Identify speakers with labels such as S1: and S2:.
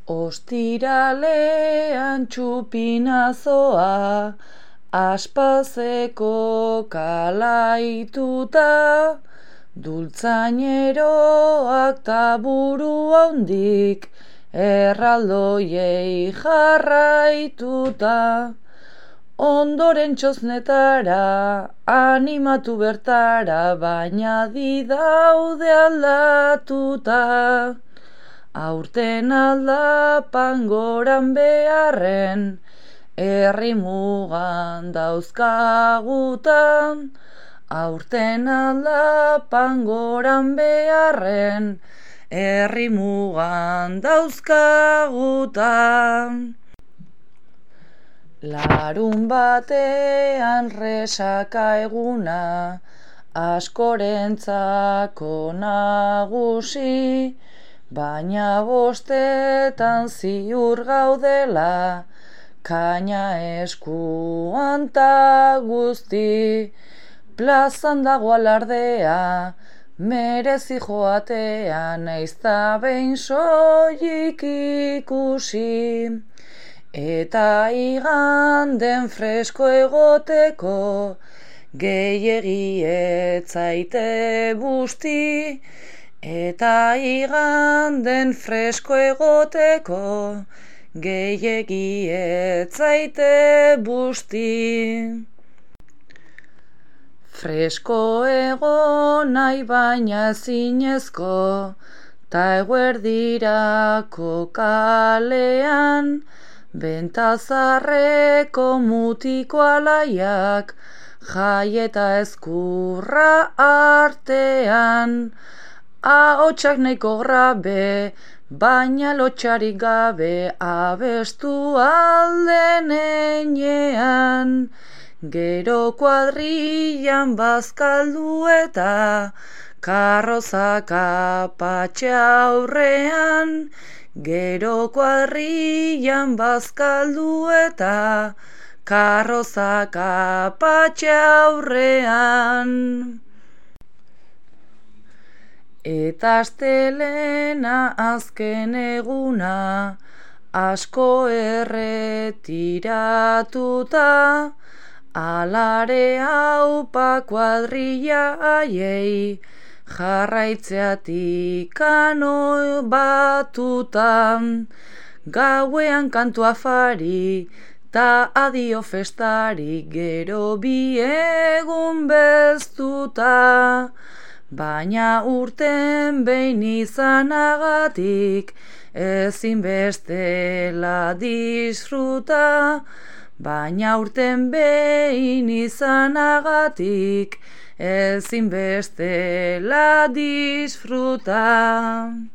S1: Ostiralean txupinazoa, aspazeko kalaituta, dultzaineroak ta buru handik, erraldoiei jarraituta. Ondoren txosnetara, animatu bertara, baina didaude aldatuta. Aurten aldapan goran beharren, herri mugan dauzkagutan. Aurten aldapan goran beharren, herri mugan dauzkagutan. Larun batean resaka eguna, askorentzako nagusi, baina bostetan ziur gaudela, kaina eskuan ta guzti. Plazan dago alardea, merezi joatea, naizta behin soilik ikusi. Eta iganden fresko egoteko, gehiegi ez zaite busti. Eta iganden fresko egoteko, gehiegi ez zaite busti. Fresko egon nahi baina zinezko, ta eguerdirako kalean, bentazarreko mutiko alaiak, jai eta ezkurra artean. Ahotsak nahiko grabe, baina lotxarik gabe, abestu alden heinean. Gero kuadrillan bazkaldu eta karrozak apatxe aurrean. Gero kuadrillan bazkaldu eta karrozak apatxe aurrean. Eta astelena azken eguna, asko erretiratuta, alare haupa kuadrilla haiei, jarraitzeatik ano batuta. Gauean kantu afari, ta adio festari, gero bi egun beztuta. Baina urten behin izanagatik, ezin bestela disfruta. Baina urten behin izanagatik, ezin bestela disfruta.